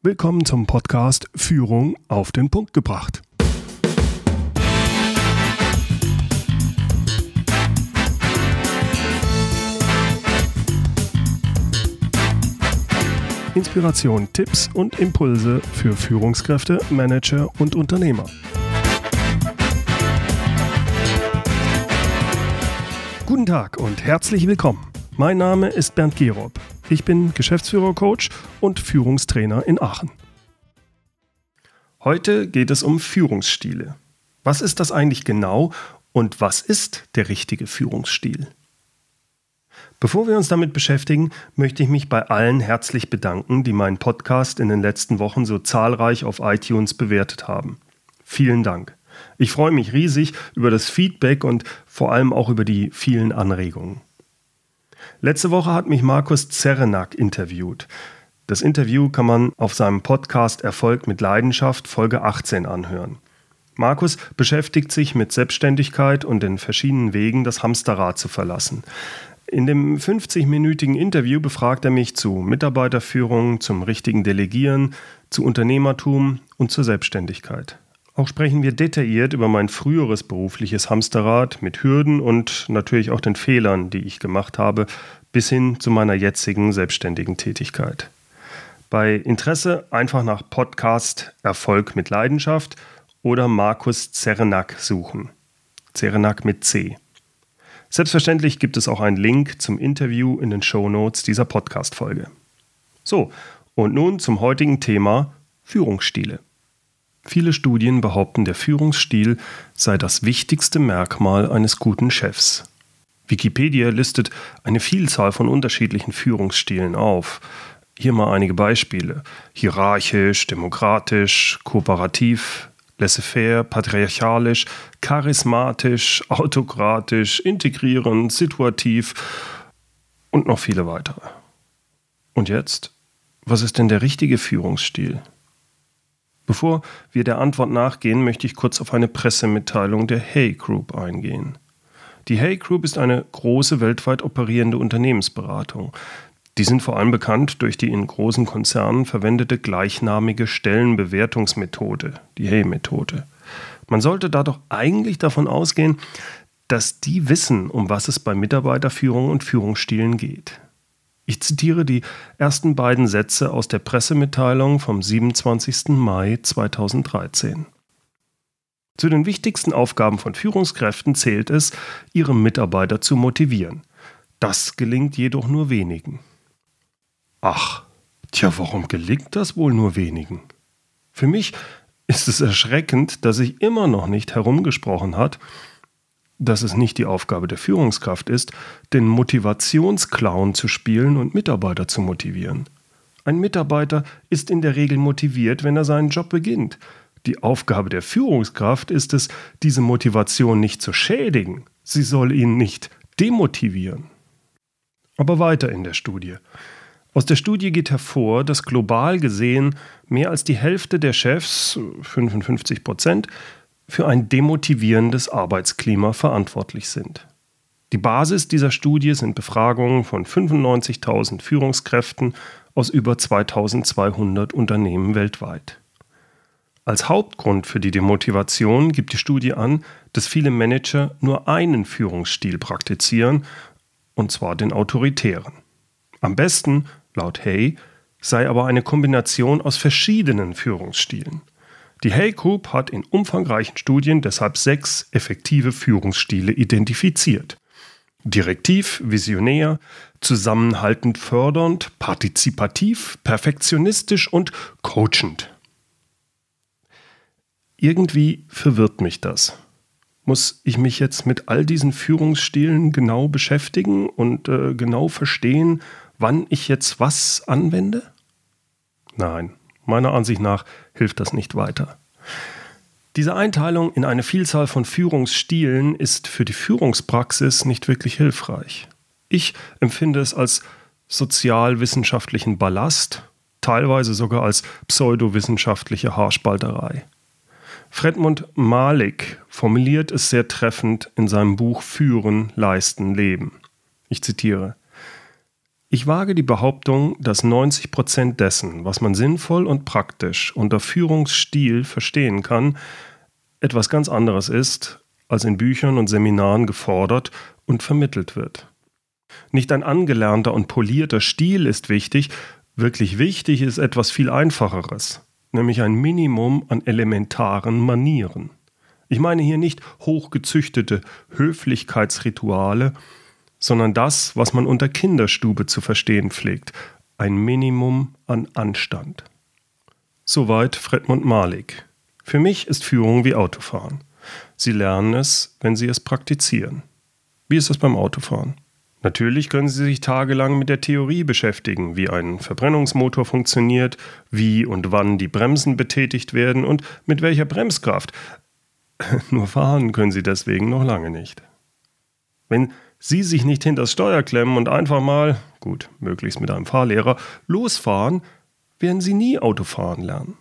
Willkommen zum Podcast Führung auf den Punkt gebracht. Inspiration, Tipps und Impulse für Führungskräfte, Manager und Unternehmer. Guten Tag und herzlich willkommen. Mein Name ist Bernd Gerob. Ich bin Geschäftsführer-Coach und Führungstrainer in Aachen. Heute geht es um Führungsstile. Was ist das eigentlich genau und was ist der richtige Führungsstil? Bevor wir uns damit beschäftigen, möchte ich mich bei allen herzlich bedanken, die meinen Podcast in den letzten Wochen so zahlreich auf iTunes bewertet haben. Vielen Dank. Ich freue mich riesig über das Feedback und vor allem auch über die vielen Anregungen. Letzte Woche hat mich Markus Zerenak interviewt. Das Interview kann man auf seinem Podcast Erfolg mit Leidenschaft Folge 18 anhören. Markus beschäftigt sich mit Selbstständigkeit und den verschiedenen Wegen, das Hamsterrad zu verlassen. In dem 50-minütigen Interview befragt er mich zu Mitarbeiterführung, zum richtigen Delegieren, zu Unternehmertum und zur Selbstständigkeit. Auch sprechen wir detailliert über mein früheres berufliches Hamsterrad mit Hürden und natürlich auch den Fehlern, die ich gemacht habe, bis hin zu meiner jetzigen selbstständigen Tätigkeit. Bei Interesse einfach nach Podcast Erfolg mit Leidenschaft oder Markus Zerenak suchen. Zerenak mit C. Selbstverständlich gibt es auch einen Link zum Interview in den Shownotes dieser Podcast-Folge. So, und nun zum heutigen Thema Führungsstile. Viele Studien behaupten, der Führungsstil sei das wichtigste Merkmal eines guten Chefs. Wikipedia listet eine Vielzahl von unterschiedlichen Führungsstilen auf. Hier mal einige Beispiele: hierarchisch, demokratisch, kooperativ, laissez-faire, patriarchalisch, charismatisch, autokratisch, integrierend, situativ und noch viele weitere. Und jetzt, was ist denn der richtige Führungsstil? Bevor wir der Antwort nachgehen, möchte ich kurz auf eine Pressemitteilung der Hay Group eingehen. Die Hay Group ist eine große, weltweit operierende Unternehmensberatung. Die sind vor allem bekannt durch die in großen Konzernen verwendete gleichnamige Stellenbewertungsmethode, die Hay-Methode. Man sollte da doch eigentlich davon ausgehen, dass die wissen, um was es bei Mitarbeiterführung und Führungsstilen geht. Ich zitiere die ersten beiden Sätze aus der Pressemitteilung vom 27. Mai 2013. Zu den wichtigsten Aufgaben von Führungskräften zählt es, ihre Mitarbeiter zu motivieren. Das gelingt jedoch nur wenigen. Ach, warum gelingt das wohl nur wenigen? Für mich ist es erschreckend, dass sich immer noch nicht herumgesprochen hat, dass es nicht die Aufgabe der Führungskraft ist, den Motivationsclown zu spielen und Mitarbeiter zu motivieren. Ein Mitarbeiter ist in der Regel motiviert, wenn er seinen Job beginnt. Die Aufgabe der Führungskraft ist es, diese Motivation nicht zu schädigen. Sie soll ihn nicht demotivieren. Aber weiter in der Studie. Aus der Studie geht hervor, dass global gesehen mehr als die Hälfte der Chefs, 55%, für ein demotivierendes Arbeitsklima verantwortlich sind. Die Basis dieser Studie sind Befragungen von 95.000 Führungskräften aus über 2.200 Unternehmen weltweit. Als Hauptgrund für die Demotivation gibt die Studie an, dass viele Manager nur einen Führungsstil praktizieren, und zwar den autoritären. Am besten, laut Hay, sei aber eine Kombination aus verschiedenen Führungsstilen. Die Hay Group hat in umfangreichen Studien deshalb 6 effektive Führungsstile identifiziert. Direktiv, visionär, zusammenhaltend fördernd, partizipativ, perfektionistisch und coachend. Irgendwie verwirrt mich das. Muss ich mich jetzt mit all diesen Führungsstilen genau beschäftigen und genau verstehen, wann ich jetzt was anwende? Nein. Meiner Ansicht nach hilft das nicht weiter. Diese Einteilung in eine Vielzahl von Führungsstilen ist für die Führungspraxis nicht wirklich hilfreich. Ich empfinde es als sozialwissenschaftlichen Ballast, teilweise sogar als pseudowissenschaftliche Haarspalterei. Fredmund Malik formuliert es sehr treffend in seinem Buch Führen, Leisten, Leben. Ich zitiere: Ich wage die Behauptung, dass 90% dessen, was man sinnvoll und praktisch unter Führungsstil verstehen kann, etwas ganz anderes ist, als in Büchern und Seminaren gefordert und vermittelt wird. Nicht ein angelernter und polierter Stil ist wichtig, wirklich wichtig ist etwas viel Einfacheres, nämlich ein Minimum an elementaren Manieren. Ich meine hier nicht hochgezüchtete Höflichkeitsrituale, sondern das, was man unter Kinderstube zu verstehen pflegt, ein Minimum an Anstand. Soweit Fredmund Malik. Für mich ist Führung wie Autofahren. Sie lernen es, wenn Sie es praktizieren. Wie ist das beim Autofahren? Natürlich können Sie sich tagelang mit der Theorie beschäftigen, wie ein Verbrennungsmotor funktioniert, wie und wann die Bremsen betätigt werden und mit welcher Bremskraft. Nur fahren können Sie deswegen noch lange nicht. Wenn Sie sich nicht hinters Steuer klemmen und einfach mal, gut, möglichst mit einem Fahrlehrer, losfahren, werden Sie nie Autofahren lernen.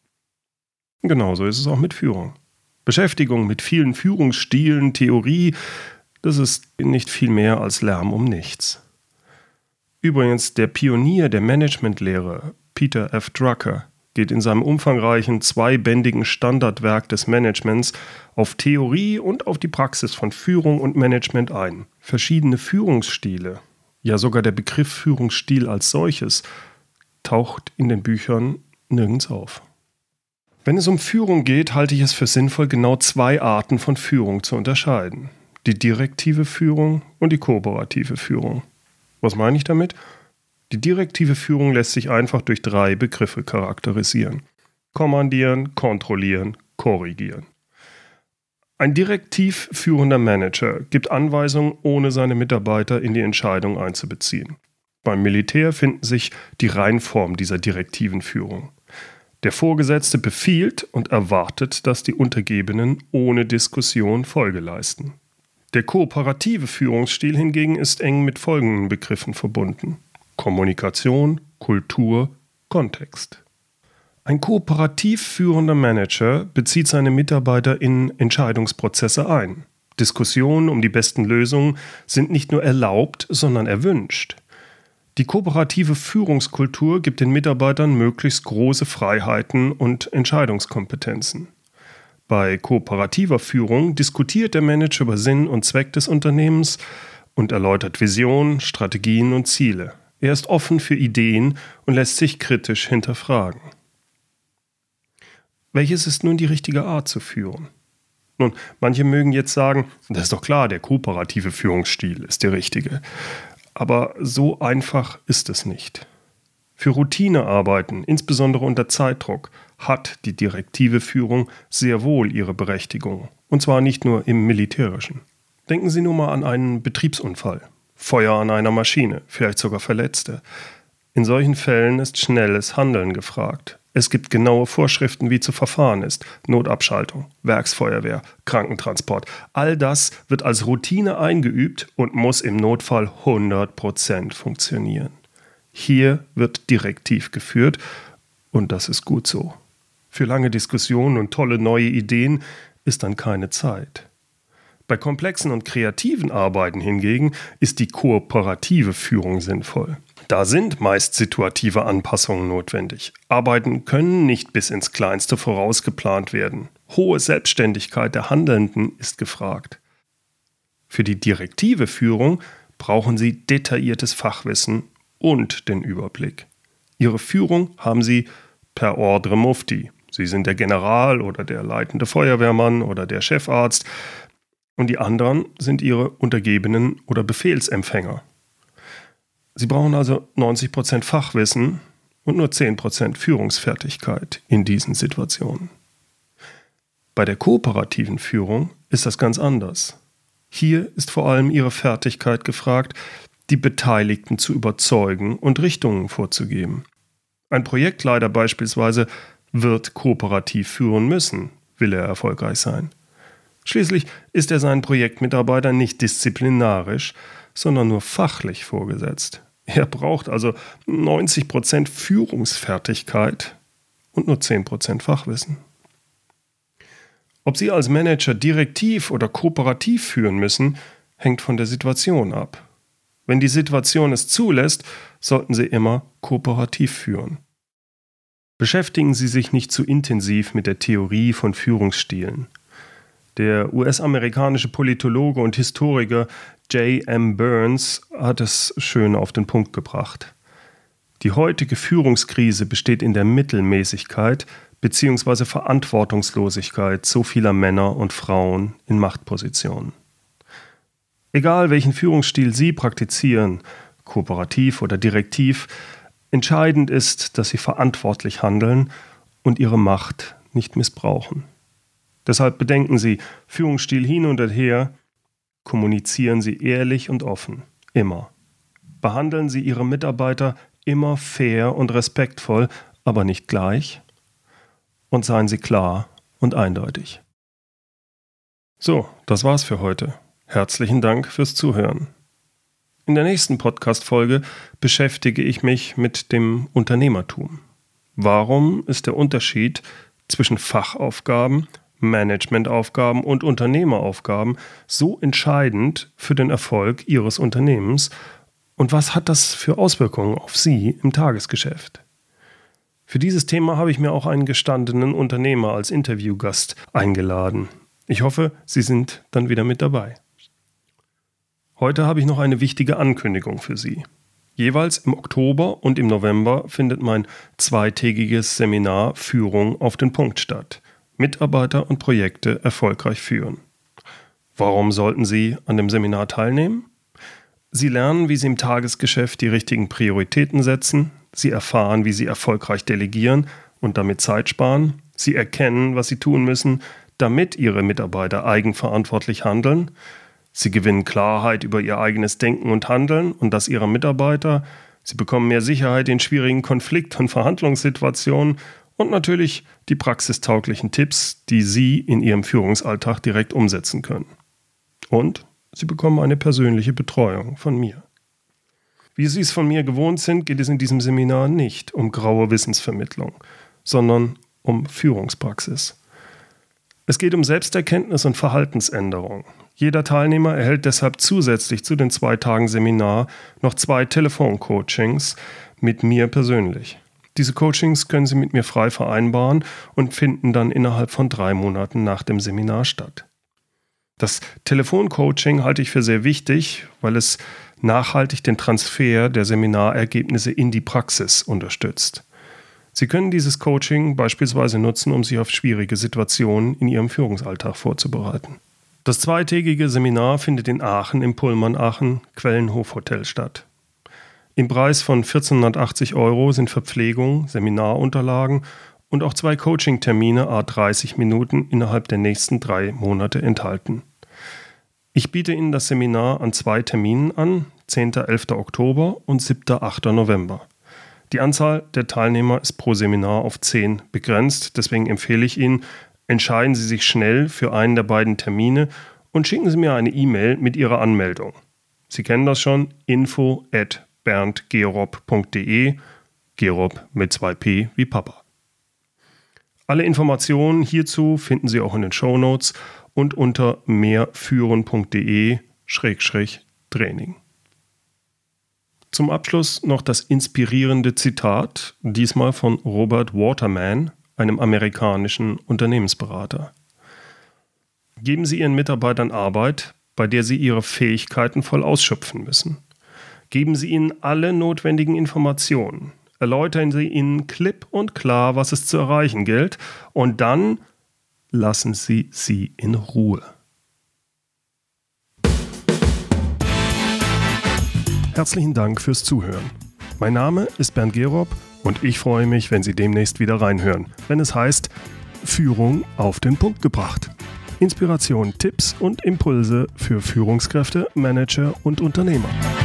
Genauso ist es auch mit Führung. Beschäftigung mit vielen Führungsstilen, Theorie, das ist nicht viel mehr als Lärm um nichts. Übrigens, der Pionier der Managementlehre, Peter F. Drucker, geht in seinem umfangreichen, zweibändigen Standardwerk des Managements auf Theorie und auf die Praxis von Führung und Management ein. Verschiedene Führungsstile, ja sogar der Begriff Führungsstil als solches, taucht in den Büchern nirgends auf. Wenn es um Führung geht, halte ich es für sinnvoll, genau zwei Arten von Führung zu unterscheiden. Die direktive Führung und die kooperative Führung. Was meine ich damit? Die direktive Führung lässt sich einfach durch 3 Begriffe charakterisieren. Kommandieren, kontrollieren, korrigieren. Ein direktiv führender Manager gibt Anweisungen, ohne seine Mitarbeiter in die Entscheidung einzubeziehen. Beim Militär finden sich die Reinform dieser direktiven Führung. Der Vorgesetzte befiehlt und erwartet, dass die Untergebenen ohne Diskussion Folge leisten. Der kooperative Führungsstil hingegen ist eng mit folgenden Begriffen verbunden: Kommunikation, Kultur, Kontext. Ein kooperativ führender Manager bezieht seine Mitarbeiter in Entscheidungsprozesse ein. Diskussionen um die besten Lösungen sind nicht nur erlaubt, sondern erwünscht. Die kooperative Führungskultur gibt den Mitarbeitern möglichst große Freiheiten und Entscheidungskompetenzen. Bei kooperativer Führung diskutiert der Manager über Sinn und Zweck des Unternehmens und erläutert Visionen, Strategien und Ziele. Er ist offen für Ideen und lässt sich kritisch hinterfragen. Welches ist nun die richtige Art zu führen? Nun, manche mögen jetzt sagen, das ist doch klar, der kooperative Führungsstil ist der richtige. Aber so einfach ist es nicht. Für Routinearbeiten, insbesondere unter Zeitdruck, hat die direktive Führung sehr wohl ihre Berechtigung. Und zwar nicht nur im Militärischen. Denken Sie nur mal an einen Betriebsunfall. Feuer an einer Maschine, vielleicht sogar Verletzte. In solchen Fällen ist schnelles Handeln gefragt. Es gibt genaue Vorschriften, wie zu verfahren ist. Notabschaltung, Werksfeuerwehr, Krankentransport. All das wird als Routine eingeübt und muss im Notfall 100% funktionieren. Hier wird direktiv geführt und das ist gut so. Für lange Diskussionen und tolle neue Ideen ist dann keine Zeit. Bei komplexen und kreativen Arbeiten hingegen ist die kooperative Führung sinnvoll. Da sind meist situative Anpassungen notwendig. Arbeiten können nicht bis ins Kleinste vorausgeplant werden. Hohe Selbstständigkeit der Handelnden ist gefragt. Für die direktive Führung brauchen Sie detailliertes Fachwissen und den Überblick. Ihre Führung haben Sie per Ordre Mufti. Sie sind der General oder der leitende Feuerwehrmann oder der Chefarzt. Und die anderen sind Ihre Untergebenen oder Befehlsempfänger. Sie brauchen also 90% Fachwissen und nur 10% Führungsfertigkeit in diesen Situationen. Bei der kooperativen Führung ist das ganz anders. Hier ist vor allem Ihre Fertigkeit gefragt, die Beteiligten zu überzeugen und Richtungen vorzugeben. Ein Projektleiter beispielsweise wird kooperativ führen müssen, will er erfolgreich sein. Schließlich ist er seinen Projektmitarbeitern nicht disziplinarisch, sondern nur fachlich vorgesetzt. Er braucht also 90% Führungsfertigkeit und nur 10% Fachwissen. Ob Sie als Manager direktiv oder kooperativ führen müssen, hängt von der Situation ab. Wenn die Situation es zulässt, sollten Sie immer kooperativ führen. Beschäftigen Sie sich nicht zu intensiv mit der Theorie von Führungsstilen. Der US-amerikanische Politologe und Historiker J.M. Burns hat es schön auf den Punkt gebracht. Die heutige Führungskrise besteht in der Mittelmäßigkeit bzw. Verantwortungslosigkeit so vieler Männer und Frauen in Machtpositionen. Egal welchen Führungsstil Sie praktizieren, kooperativ oder direktiv, entscheidend ist, dass Sie verantwortlich handeln und Ihre Macht nicht missbrauchen. Deshalb bedenken Sie, Führungsstil hin und her, kommunizieren Sie ehrlich und offen, immer. Behandeln Sie Ihre Mitarbeiter immer fair und respektvoll, aber nicht gleich. Und seien Sie klar und eindeutig. So, das war's für heute. Herzlichen Dank fürs Zuhören. In der nächsten Podcast-Folge beschäftige ich mich mit dem Unternehmertum. Warum ist der Unterschied zwischen Fachaufgaben, Managementaufgaben und Unternehmeraufgaben so entscheidend für den Erfolg Ihres Unternehmens und was hat das für Auswirkungen auf Sie im Tagesgeschäft? Für dieses Thema habe ich mir auch einen gestandenen Unternehmer als Interviewgast eingeladen. Ich hoffe, Sie sind dann wieder mit dabei. Heute habe ich noch eine wichtige Ankündigung für Sie. Jeweils im Oktober und im November findet mein zweitägiges Seminar Führung auf den Punkt statt. Mitarbeiter und Projekte erfolgreich führen. Warum sollten Sie an dem Seminar teilnehmen? Sie lernen, wie Sie im Tagesgeschäft die richtigen Prioritäten setzen. Sie erfahren, wie Sie erfolgreich delegieren und damit Zeit sparen. Sie erkennen, was Sie tun müssen, damit Ihre Mitarbeiter eigenverantwortlich handeln. Sie gewinnen Klarheit über Ihr eigenes Denken und Handeln und das Ihrer Mitarbeiter. Sie bekommen mehr Sicherheit in schwierigen Konflikt- und Verhandlungssituationen und natürlich die praxistauglichen Tipps, die Sie in Ihrem Führungsalltag direkt umsetzen können. Und Sie bekommen eine persönliche Betreuung von mir. Wie Sie es von mir gewohnt sind, geht es in diesem Seminar nicht um graue Wissensvermittlung, sondern um Führungspraxis. Es geht um Selbsterkenntnis und Verhaltensänderung. Jeder Teilnehmer erhält deshalb zusätzlich zu den 2 Tagen Seminar noch 2 Telefoncoachings mit mir persönlich. Diese Coachings können Sie mit mir frei vereinbaren und finden dann innerhalb von 3 Monaten nach dem Seminar statt. Das Telefoncoaching halte ich für sehr wichtig, weil es nachhaltig den Transfer der Seminarergebnisse in die Praxis unterstützt. Sie können dieses Coaching beispielsweise nutzen, um sich auf schwierige Situationen in Ihrem Führungsalltag vorzubereiten. Das zweitägige Seminar findet in Aachen im Pullman Aachen Quellenhof Hotel statt. Im Preis von 1.480 € sind Verpflegung, Seminarunterlagen und auch 2 Coaching-Termine à 30 Minuten innerhalb der nächsten 3 Monate enthalten. Ich biete Ihnen das Seminar an 2 Terminen an, 10.11. Oktober und 7.8. November. Die Anzahl der Teilnehmer ist pro Seminar auf 10 begrenzt, deswegen empfehle ich Ihnen, entscheiden Sie sich schnell für einen der beiden Termine und schicken Sie mir eine E-Mail mit Ihrer Anmeldung. Sie kennen das schon, info@berndgerob.de, Gerob mit 2P wie Papa. Alle Informationen hierzu finden Sie auch in den Shownotes und unter mehrführen.de/Training. Zum Abschluss noch das inspirierende Zitat, diesmal von Robert Waterman, einem amerikanischen Unternehmensberater. Geben Sie Ihren Mitarbeitern Arbeit, bei der sie ihre Fähigkeiten voll ausschöpfen müssen. Geben Sie ihnen alle notwendigen Informationen. Erläutern Sie ihnen klipp und klar, was es zu erreichen gilt, und dann lassen Sie sie in Ruhe. Herzlichen Dank fürs Zuhören. Mein Name ist Bernd Gerob und ich freue mich, wenn Sie demnächst wieder reinhören, wenn es heißt Führung auf den Punkt gebracht. Inspiration, Tipps und Impulse für Führungskräfte, Manager und Unternehmer.